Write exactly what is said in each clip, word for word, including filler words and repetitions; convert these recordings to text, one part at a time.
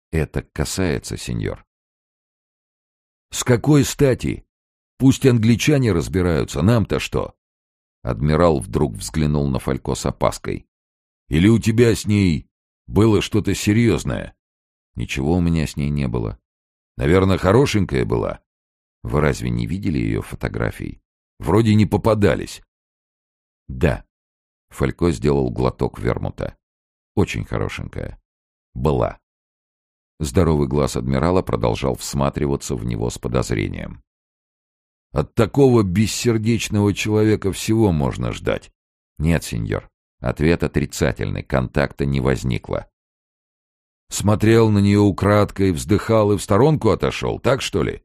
Это касается, сеньор. С какой стати? Пусть англичане разбираются, нам-то что? Адмирал вдруг взглянул на Фалько с опаской. Или у тебя с ней было что-то серьезное? Ничего у меня с ней не было. Наверное, хорошенькая была. Вы разве не видели ее фотографий? Вроде не попадались. Да. Фалько сделал глоток вермута. Очень хорошенькая. Была. Здоровый глаз адмирала продолжал всматриваться в него с подозрением. От такого бессердечного человека всего можно ждать. Нет, сеньор. Ответ отрицательный. Контакта не возникло. Смотрел на нее украдкой, вздыхал и в сторонку отошел, так что ли?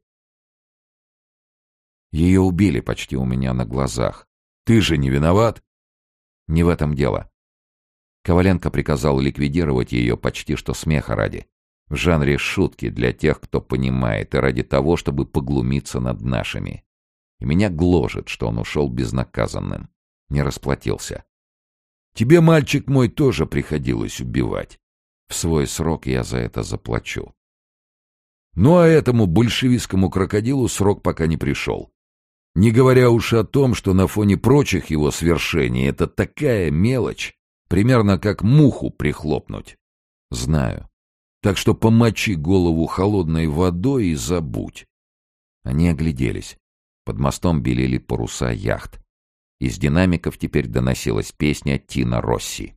Ее убили почти у меня на глазах. Ты же не виноват? Не в этом дело. Коваленко приказал ликвидировать ее почти что смеха ради. В жанре шутки для тех, кто понимает, и ради того, чтобы поглумиться над нашими. И меня гложет, что он ушел безнаказанным. Не расплатился. Тебе, мальчик мой, тоже приходилось убивать. В свой срок я за это заплачу. Ну а этому большевистскому крокодилу срок пока не пришел. Не говоря уж о том, что на фоне прочих его свершений это такая мелочь, примерно как муху прихлопнуть. Знаю. Так что помочи голову холодной водой и забудь. Они огляделись. Под мостом белели паруса яхт. Из динамиков теперь доносилась песня Тино Росси.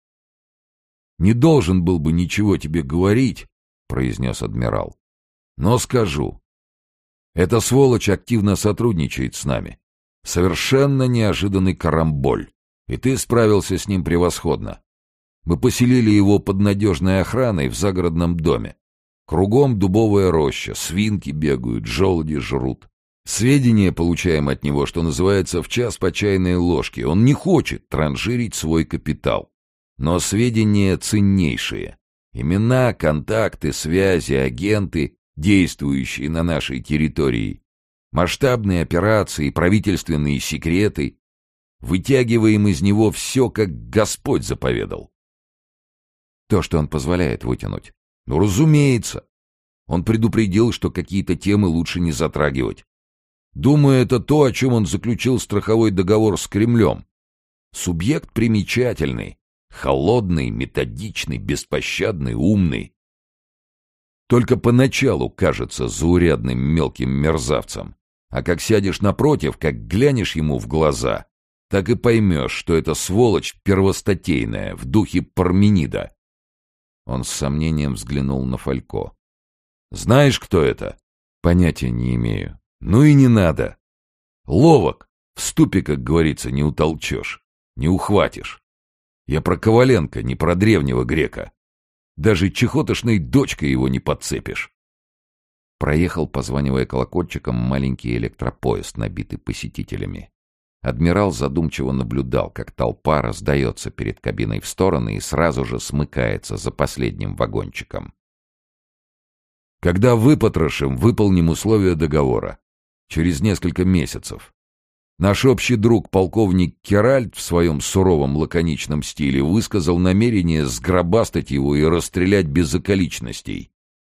«Не должен был бы ничего тебе говорить», — произнес адмирал. «Но скажу. Эта сволочь активно сотрудничает с нами. Совершенно неожиданный карамболь. И ты справился с ним превосходно. Мы поселили его под надежной охраной в загородном доме. Кругом дубовая роща, свинки бегают, желуди жрут. Сведения получаем от него, что называется, в час по чайной ложке. Он не хочет транжирить свой капитал. Но сведения ценнейшие. Имена, контакты, связи, агенты, действующие на нашей территории. Масштабные операции, правительственные секреты. Вытягиваем из него все, как Господь заповедал. То, что он позволяет вытянуть. Ну, разумеется. Он предупредил, что какие-то темы лучше не затрагивать. Думаю, это то, о чем он заключил страховой договор с Кремлем. Субъект примечательный, холодный, методичный, беспощадный, умный. Только поначалу кажется заурядным мелким мерзавцем. А как сядешь напротив, как глянешь ему в глаза, так и поймешь, что это сволочь первостатейная, в духе Парменида. Он с сомнением взглянул на Фалько. «Знаешь, кто это?» «Понятия не имею». «Ну и не надо. Ловок. В ступе, как говорится, не утолчешь, не ухватишь. Я про Коваленко, не про древнего грека. Даже чехотошной дочкой его не подцепишь». Проехал, позванивая колокольчиком, маленький электропоезд, набитый посетителями. Адмирал задумчиво наблюдал, как толпа раздается перед кабиной в стороны и сразу же смыкается за последним вагончиком. «Когда выпотрошим, выполним условия договора. Через несколько месяцев. Наш общий друг полковник Керальд в своем суровом лаконичном стиле высказал намерение сгробастать его и расстрелять без околичностей.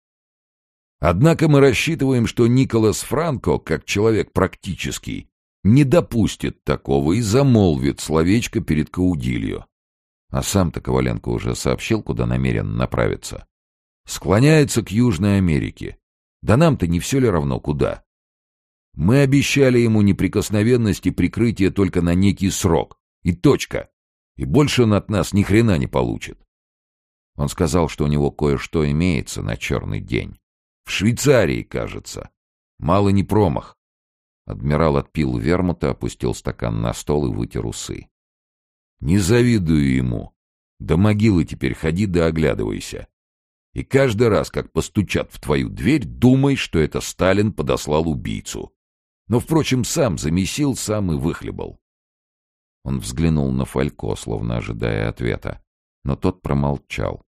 Однако мы рассчитываем, что Николас Франко, как человек практический, не допустит такого и замолвит словечко перед Каудильо. А сам-то Коваленко уже сообщил, куда намерен направиться. Склоняется к Южной Америке. Да нам-то не все ли равно куда? Мы обещали ему неприкосновенность и прикрытие только на некий срок. И точка. И больше он от нас ни хрена не получит. Он сказал, что у него кое-что имеется на черный день. В Швейцарии, кажется. Мало не промах. Адмирал отпил вермута, опустил стакан на стол и вытер усы. Не завидую ему. До могилы теперь ходи да оглядывайся. И каждый раз, как постучат в твою дверь, думай, что это Сталин подослал убийцу. Но, впрочем, сам замесил, сам и выхлебал. Он взглянул на Фалько, словно ожидая ответа, но тот промолчал.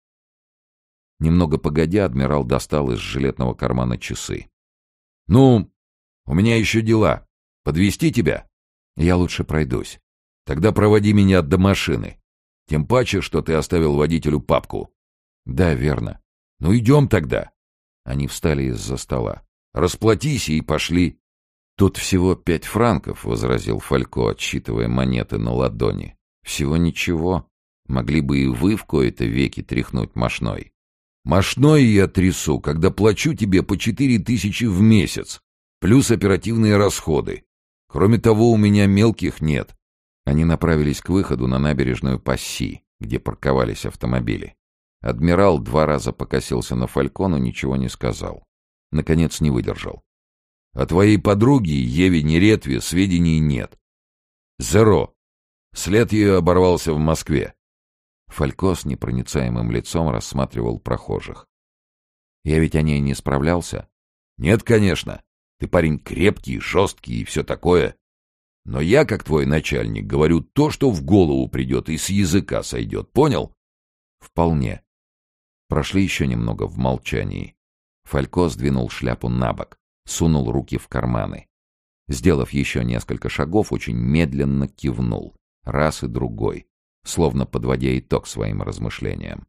Немного погодя, адмирал достал из жилетного кармана часы. — Ну, у меня еще дела. Подвезти тебя? — Я лучше пройдусь. — Тогда проводи меня до машины. Тем паче, что ты оставил водителю папку. — Да, верно. Ну, идем тогда. Они встали из-за стола. Расплатись и пошли. «Тут всего пять франков», — возразил Фалько, отсчитывая монеты на ладони. «Всего ничего. Могли бы и вы в кои-то веки тряхнуть мошной». «Мошной я трясу, когда плачу тебе по четыре тысячи в месяц, плюс оперативные расходы. Кроме того, у меня мелких нет». Они направились к выходу на набережную Пасси, где парковались автомобили. Адмирал два раза покосился на Фалько, но ничего не сказал. Наконец не выдержал. «О твоей подруге Еве Неретве сведений нет. Зеро. След ее оборвался в Москве». Фалько с непроницаемым лицом рассматривал прохожих. «Я ведь о ней не справлялся?» «Нет, конечно. Ты парень крепкий, жесткий и все такое. Но я, как твой начальник, говорю то, что в голову придет и с языка сойдет. Понял?» «Вполне». Прошли еще немного в молчании. Фалько сдвинул шляпу на бок, сунул руки в карманы. Сделав еще несколько шагов, очень медленно кивнул. Раз и другой, словно подводя итог своим размышлениям.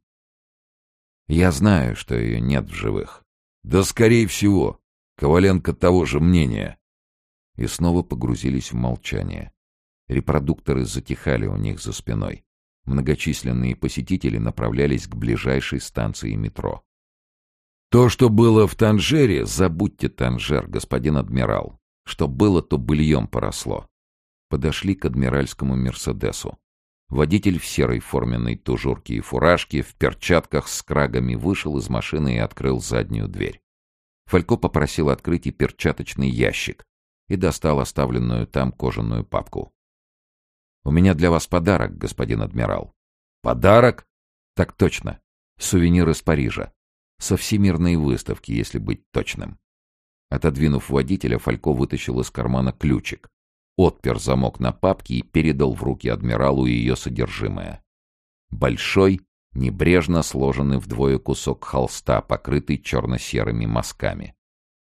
«Я знаю, что ее нет в живых». «Да, скорее всего. Коваленко того же мнения». И снова погрузились в молчание. Репродукторы затихали у них за спиной. Многочисленные посетители направлялись к ближайшей станции метро. «То, что было в Танжере, забудьте Танжер, господин адмирал. Что было, то быльем поросло». Подошли к адмиральскому «Мерседесу». Водитель в серой форменной тужурке и фуражке, в перчатках с крагами, вышел из машины и открыл заднюю дверь. Фалько попросил открыть и перчаточный ящик и достал оставленную там кожаную папку. «У меня для вас подарок, господин адмирал». «Подарок?» «Так точно. Сувенир из Парижа. Со всемирной выставки, если быть точным». Отодвинув водителя, Фалько вытащил из кармана ключик, отпер замок на папке и передал в руки адмиралу ее содержимое. Большой, небрежно сложенный вдвое кусок холста, покрытый черно-серыми мазками.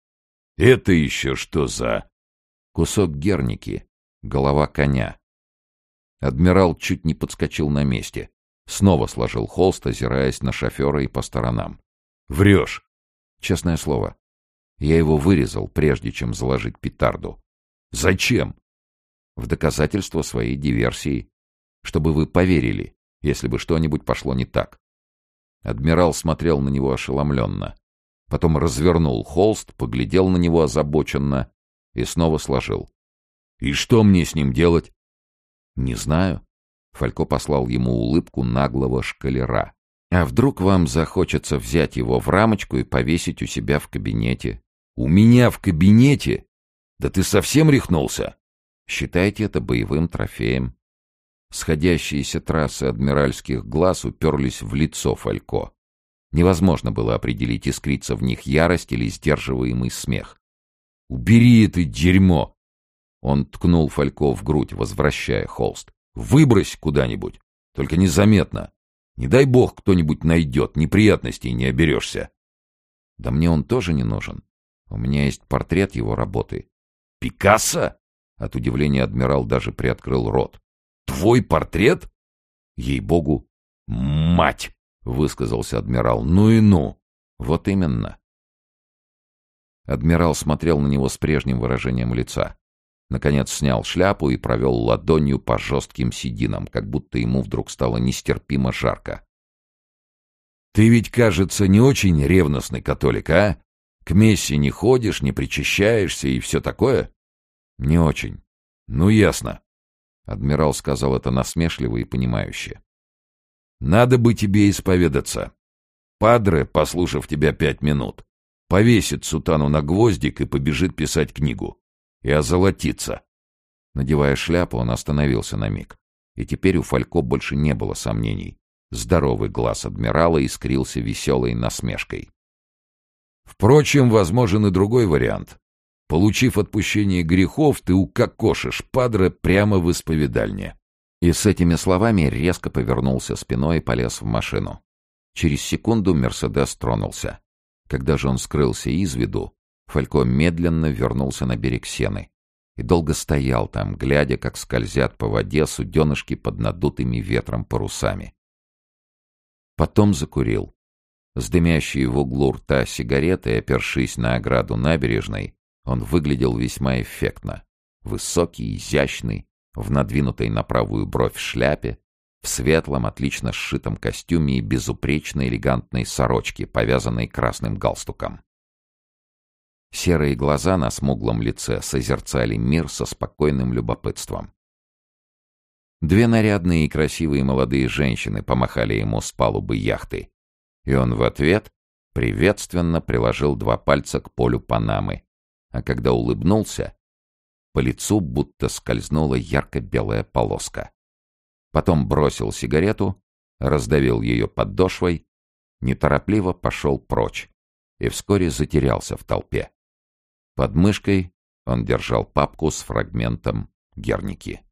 «Это еще что за...» «Кусок герники, голова коня». Адмирал чуть не подскочил на месте. Снова сложил холст, озираясь на шофера и по сторонам. «Врешь!» «Честное слово. Я его вырезал, прежде чем заложить петарду». «Зачем?» «В доказательство своей диверсии. Чтобы вы поверили, если бы что-нибудь пошло не так». Адмирал смотрел на него ошеломленно. Потом развернул холст, поглядел на него озабоченно и снова сложил. «И что мне с ним делать?» «Не знаю». Фалько послал ему улыбку наглого шкалера. «А вдруг вам захочется взять его в рамочку и повесить у себя в кабинете?» «У меня в кабинете? Да ты совсем рехнулся?» «Считайте это боевым трофеем». Сходящиеся трассы адмиральских глаз уперлись в лицо Фалько. Невозможно было определить, искрится в них ярость или сдерживаемый смех. «Убери это дерьмо!» Он ткнул Фалько в грудь, возвращая холст. «Выбрось куда-нибудь, только незаметно. Не дай бог кто-нибудь найдет, неприятностей не оберешься». «Да мне он тоже не нужен. У меня есть портрет его работы». «Пикассо?» От удивления адмирал даже приоткрыл рот. «Твой портрет?» «Ей-богу!» «Мать!» — высказался адмирал. «Ну и ну!» «Вот именно!» Адмирал смотрел на него с прежним выражением лица. Наконец снял шляпу и провел ладонью по жестким сединам, как будто ему вдруг стало нестерпимо жарко. «Ты ведь, кажется, не очень ревностный католик, а? К мессе не ходишь, не причащаешься и все такое?» «Не очень». «Ну, ясно». Адмирал сказал это насмешливо и понимающе. «Надо бы тебе исповедаться. Падре, послушав тебя пять минут, повесит сутану на гвоздик и побежит писать книгу. И озолотиться». Надевая шляпу, он остановился на миг. И теперь у Фалько больше не было сомнений. Здоровый глаз адмирала искрился веселой насмешкой. «Впрочем, возможен и другой вариант. Получив отпущение грехов, ты укокошишь Падре прямо в исповедальне». И с этими словами резко повернулся спиной и полез в машину. Через секунду «Мерседес» тронулся. Когда же он скрылся из виду, Фалько медленно вернулся на берег Сены и долго стоял там, глядя, как скользят по воде суденышки под надутыми ветром парусами. Потом закурил. С дымящей в углу рта сигаретой, опершись на ограду набережной, он выглядел весьма эффектно. Высокий, изящный, в надвинутой на правую бровь шляпе, в светлом, отлично сшитом костюме и безупречно элегантной сорочке, повязанной красным галстуком. Серые глаза на смуглом лице созерцали мир со спокойным любопытством. Две нарядные и красивые молодые женщины помахали ему с палубы яхты, и он в ответ приветственно приложил два пальца к полю Панамы, а когда улыбнулся, по лицу будто скользнула ярко-белая полоска. Потом бросил сигарету, раздавил ее подошвой, неторопливо пошел прочь и вскоре затерялся в толпе. Под мышкой он держал папку с фрагментом Герники.